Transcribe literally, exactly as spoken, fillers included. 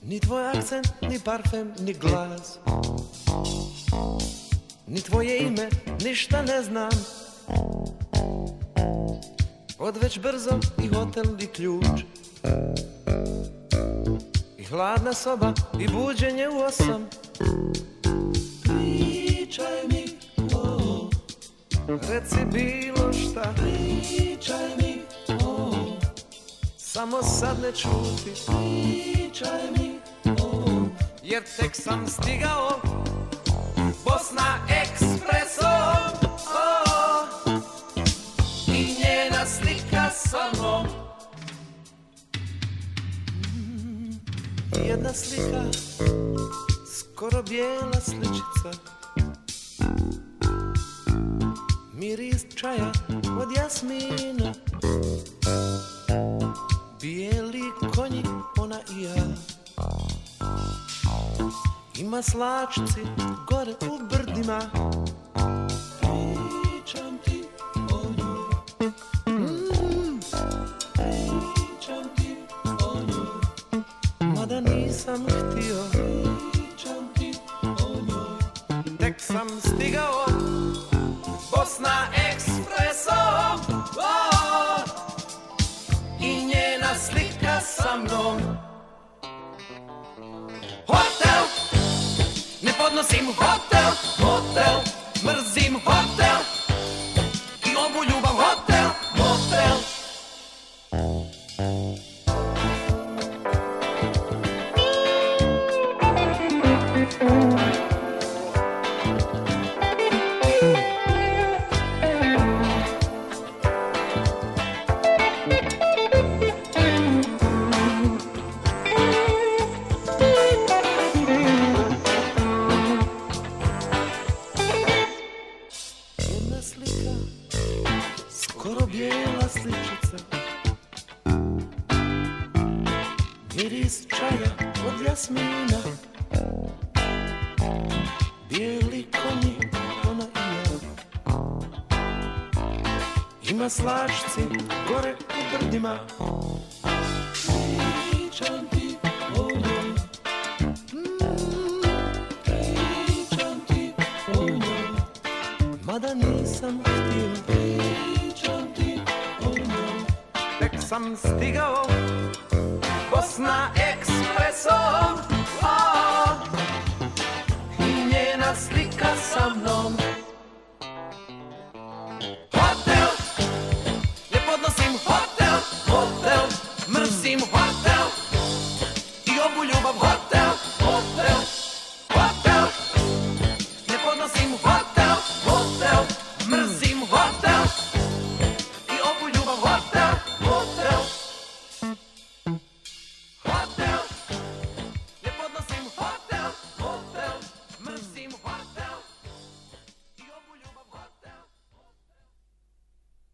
Ni tvoj akcent, ni parfem, ni glas, ni tvoje ime, ništa ne znam. Odveć brzo i hotel i ključ, i hladna soba i buđenje u osam. Pričaj mi, oh, reci bilo šta. Pričaj mi, oh, samo sad ne čuti. Pričaj mi, oh, jer tek sam stigao Bosna ekspresom, oh, i njena slika sa mnom. Jedna slika, skoro bijela sličica, miris čaja od jasmina, bijeli konji, ona i ja. Ima slačici gore u brdima, pričam ti o njoj, mm, pričam ti o njoj, mada nisam htio. Pričam ti o njoj, tek sam stigao Bosna ekspresom, oh, i njena slika sa mnom. Hotel, ne podnosim hotel, hotel, mrzim hotel, i ovu ljubav hotel, motel. Slika, skoro bijela sličica, miris čaja od jasmina, bijeli konji, ona i ja. Ima slašci gore u brdima, pričam ti o njoj, mm, pričam ti o njoj, mada nisam htio. Pričam ti o njoj, tek sam stigao Bosna ekspresom, oh, i njena slika sa mnom.